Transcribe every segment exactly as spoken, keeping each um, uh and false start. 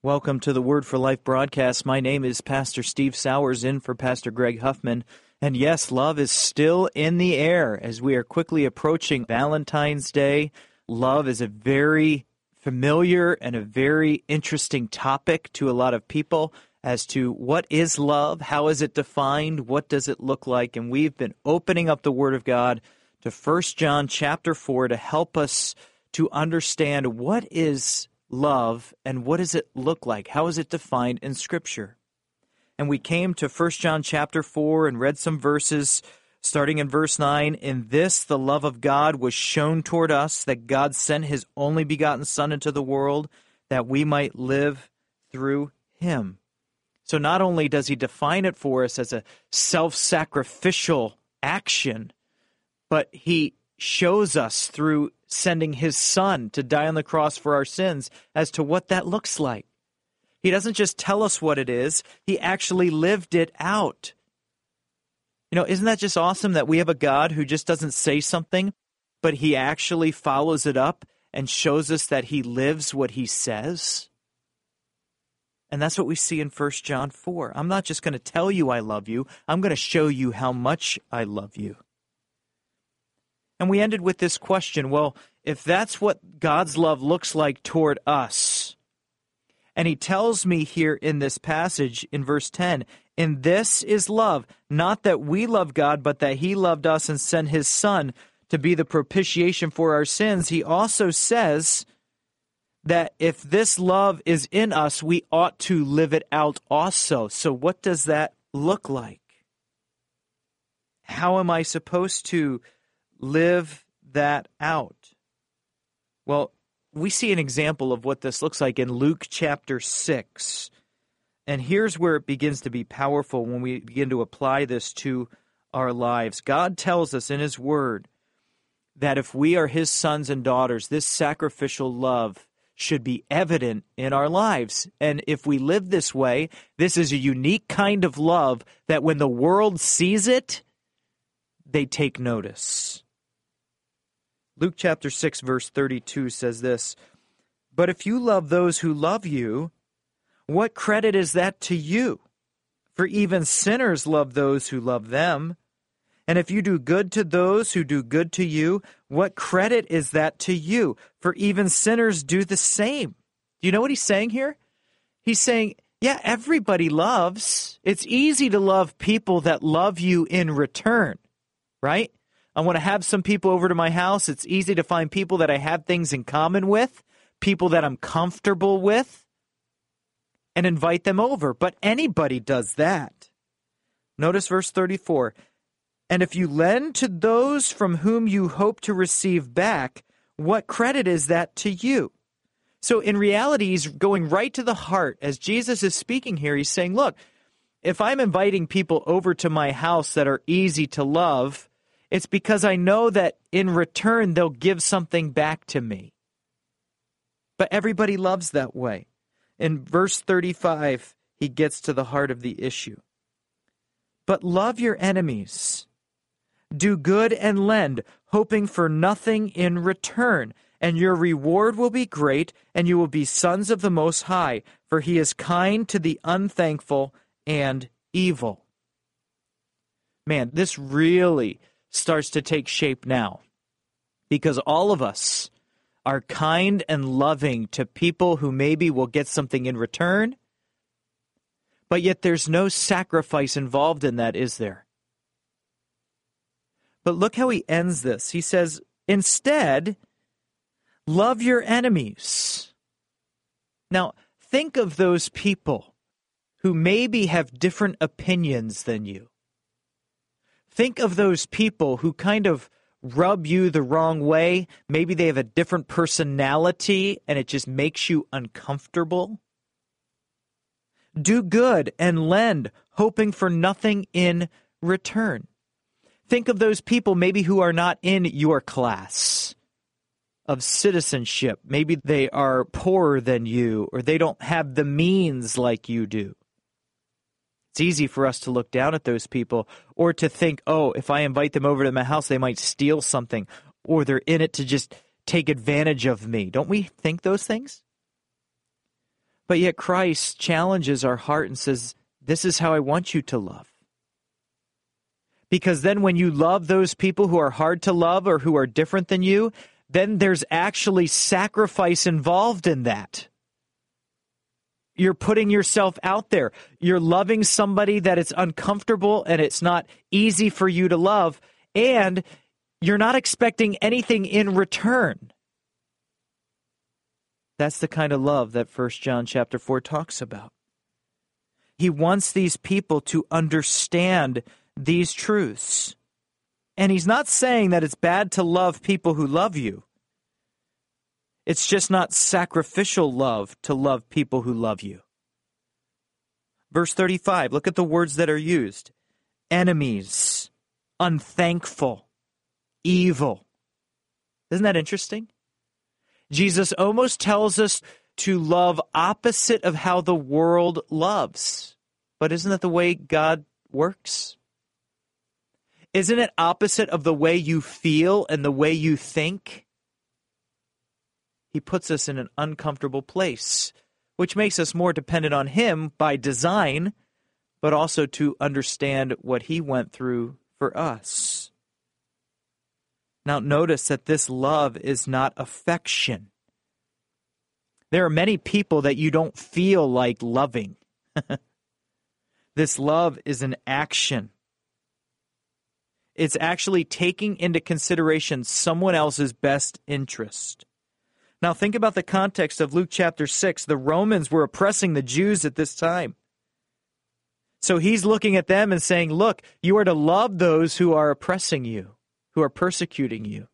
Welcome to the Word for Life broadcast. My name is Pastor Steve Sowers, in for Pastor Greg Huffman. And yes, love is still in the air as we are quickly approaching Valentine's Day. Love is a very familiar and a very interesting topic to a lot of people as to what is love, how is it defined, what does it look like. And we've been opening up the Word of God to First John chapter four to help us to understand what is love and what does it look like, how is it defined in Scripture. And we came to First John chapter four and read some verses starting in verse nine. In this the love of God was shown toward us, that God sent his only begotten Son into the world, that we might live through him. So not only does he define it for us as a self-sacrificial action, but he shows us through sending his Son to die on the cross for our sins as to what that looks like. He doesn't just tell us what it is, he actually lived it out. You know, isn't that just awesome that we have a God who just doesn't say something, but he actually follows it up and shows us that he lives what he says? And that's what we see in First John four. I'm not just going to tell you I love you, I'm going to show you how much I love you. And we ended with this question, well, if that's what God's love looks like toward us, and he tells me here in this passage in verse ten, in this is love, not that we love God, but that he loved us and sent his Son to be the propitiation for our sins. He also says that if this love is in us, we ought to live it out also. So what does that look like? How am I supposed to live that out? Well, we see an example of what this looks like in Luke chapter six. And here's where it begins to be powerful when we begin to apply this to our lives. God tells us in his word that if we are his sons and daughters, this sacrificial love should be evident in our lives. And if we live this way, this is a unique kind of love that when the world sees it, they take notice. Luke chapter six, verse thirty-two says this, but if you love those who love you, what credit is that to you? For even sinners love those who love them. And if you do good to those who do good to you, what credit is that to you? For even sinners do the same. Do you know what he's saying here? He's saying, yeah, everybody loves. It's easy to love people that love you in return, right? I want to have some people over to my house. It's easy to find people that I have things in common with, people that I'm comfortable with, and invite them over. But anybody does that. Notice verse thirty-four. And if you lend to those from whom you hope to receive back, what credit is that to you? So in reality, he's going right to the heart. As Jesus is speaking here, he's saying, look, if I'm inviting people over to my house that are easy to love, it's because I know that in return they'll give something back to me. But everybody loves that way. In verse thirty-five, he gets to the heart of the issue. But love your enemies. Do good and lend, hoping for nothing in return, and your reward will be great, and you will be sons of the Most High, for he is kind to the unthankful and evil. Man, this really starts to take shape now, because all of us are kind and loving to people who maybe will get something in return, but yet there's no sacrifice involved in that, is there? But look how he ends this. He says, instead, love your enemies. Now, think of those people who maybe have different opinions than you. Think of those people who kind of rub you the wrong way. Maybe they have a different personality and it just makes you uncomfortable. Do good and lend, hoping for nothing in return. Think of those people maybe who are not in your class of citizenship. Maybe they are poorer than you, or they don't have the means like you do. It's easy for us to look down at those people, or to think, oh, if I invite them over to my house, they might steal something, or they're in it to just take advantage of me. Don't we think those things? But yet Christ challenges our heart and says, this is how I want you to love. Because then when you love those people who are hard to love or who are different than you, then there's actually sacrifice involved in that. You're putting yourself out there. You're loving somebody that it's uncomfortable and it's not easy for you to love, and you're not expecting anything in return. That's the kind of love that First John chapter four talks about. He wants these people to understand these truths. And he's not saying that it's bad to love people who love you. It's just not sacrificial love to love people who love you. Verse thirty-five, look at the words that are used. Enemies, unthankful, evil. Isn't that interesting? Jesus almost tells us to love opposite of how the world loves. But isn't that the way God works? Isn't it opposite of the way you feel and the way you think? He puts us in an uncomfortable place, which makes us more dependent on him by design, but also to understand what he went through for us. Now, notice that this love is not affection. There are many people that you don't feel like loving. This love is an action. It's actually taking into consideration someone else's best interest. Now, think about the context of Luke chapter six. The Romans were oppressing the Jews at this time. So he's looking at them and saying, look, you are to love those who are oppressing you, who are persecuting you.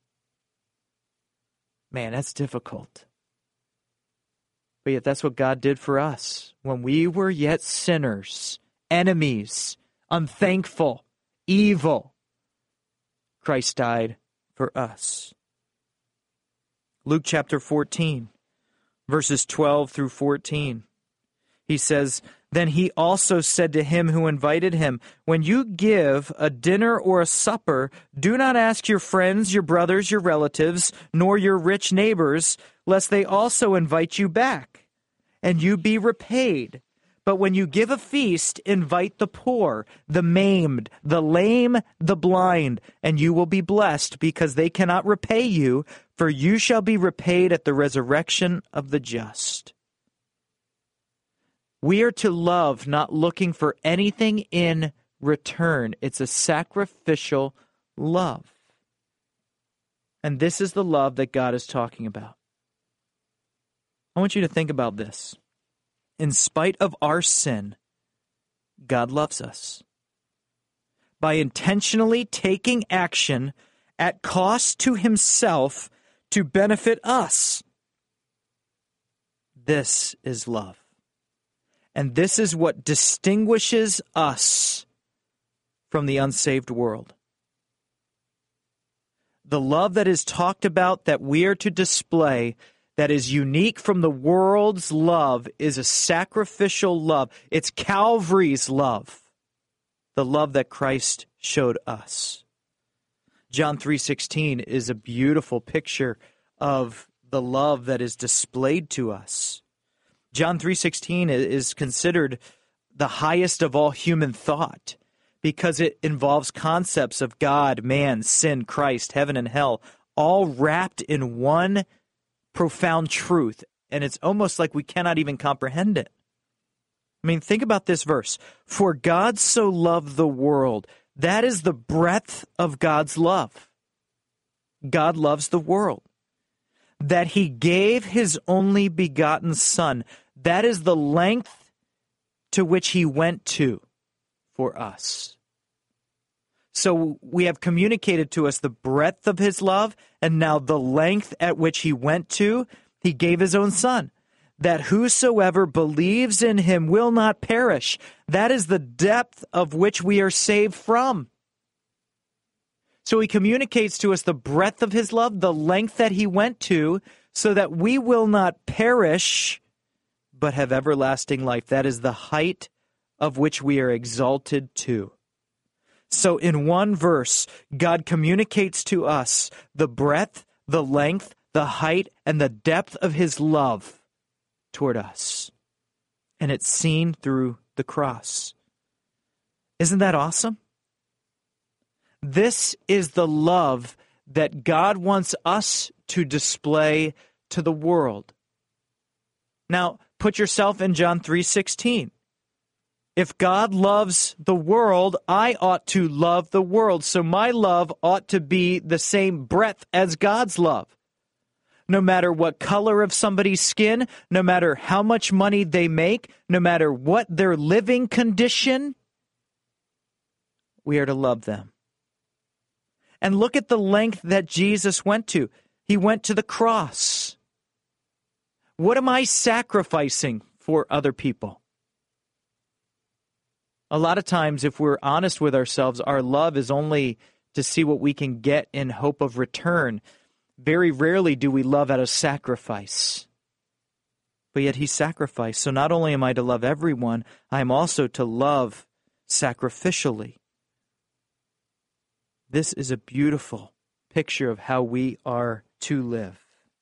Man, that's difficult. But yet that's what God did for us. When we were yet sinners, enemies, unthankful, evil, Christ died for us. Luke chapter fourteen, verses twelve through fourteen. He says, then he also said to him who invited him, when you give a dinner or a supper, do not ask your friends, your brothers, your relatives, nor your rich neighbors, lest they also invite you back, and you be repaid. But when you give a feast, invite the poor, the maimed, the lame, the blind, and you will be blessed, because they cannot repay you, for you shall be repaid at the resurrection of the just. We are to love not looking for anything in return. It's a sacrificial love. And this is the love that God is talking about. I want you to think about this. In spite of our sin, God loves us. By intentionally taking action at cost to himself to benefit us. This is love. And this is what distinguishes us from the unsaved world. The love that is talked about that we are to display that is unique from the world's love is a sacrificial love. It's Calvary's love, the love that Christ showed us. John three sixteen is a beautiful picture of the love that is displayed to us. John three sixteen is considered the highest of all human thought because it involves concepts of God, man, sin, Christ, heaven, and hell, all wrapped in one profound truth, and it's almost like we cannot even comprehend it. I mean, think about this verse. For God so loved the world. That is the breadth of God's love. God loves the world. That he gave his only begotten Son. That is the length to which he went to for us. So we have communicated to us the breadth of his love, and now the length at which he went to, he gave his own Son, that whosoever believes in him will not perish. That is the depth of which we are saved from. So he communicates to us the breadth of his love, the length that he went to, so that we will not perish, but have everlasting life. That is the height of which we are exalted to. So in one verse, God communicates to us the breadth, the length, the height, and the depth of his love toward us. and it's seen through the cross. Isn't that awesome? This is the love that God wants us to display to the world. Now, put yourself in John three sixteen. If God loves the world, I ought to love the world. So my love ought to be the same breadth as God's love. No matter what color of somebody's skin, no matter how much money they make, no matter what their living condition, we are to love them. And look at the length that Jesus went to. He went to the cross. What am I sacrificing for other people? A lot of times, if we're honest with ourselves, our love is only to see what we can get in hope of return. Very rarely do we love out of sacrifice. But yet he sacrificed. So not only am I to love everyone, I am also to love sacrificially. This is a beautiful picture of how we are to live.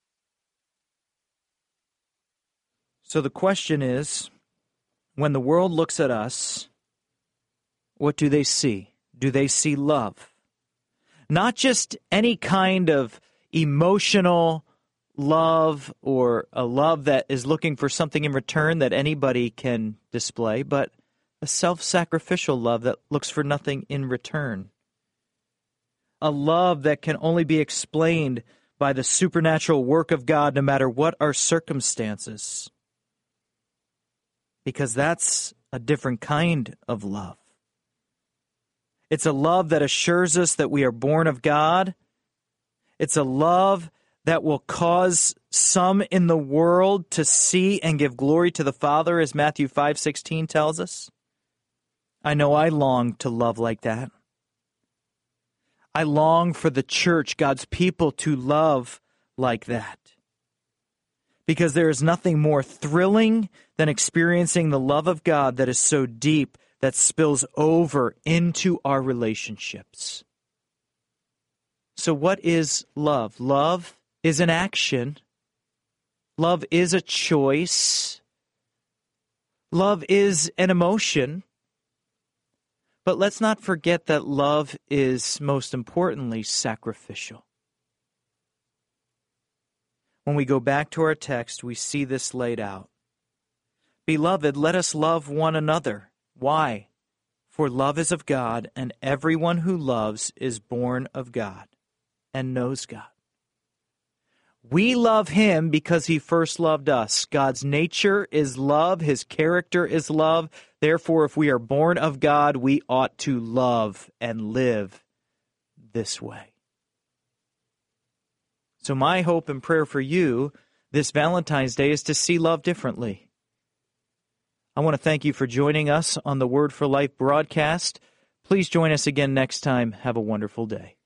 So the question is, when the world looks at us, what do they see? Do they see love? Not just any kind of emotional love or a love that is looking for something in return that anybody can display, but a self-sacrificial love that looks for nothing in return. A love that can only be explained by the supernatural work of God no matter what our circumstances. Because that's a different kind of love. It's a love that assures us that we are born of God. It's a love that will cause some in the world to see and give glory to the Father, as Matthew five sixteen tells us. I know I long to love like that. I long for the church, God's people, to love like that. Because there is nothing more thrilling than experiencing the love of God that is so deep that spills over into our relationships. So what is love? Love is an action. Love is a choice. Love is an emotion. But let's not forget that love is, most importantly, sacrificial. When we go back to our text, we see this laid out. Beloved, let us love one another. Why? For love is of God, and everyone who loves is born of God and knows God. We love him because he first loved us. God's nature is love. His character is love. Therefore, if we are born of God, we ought to love and live this way. So my hope and prayer for you this Valentine's Day is to see love differently. I want to thank you for joining us on the Word for Life broadcast. Please join us again next time. Have a wonderful day.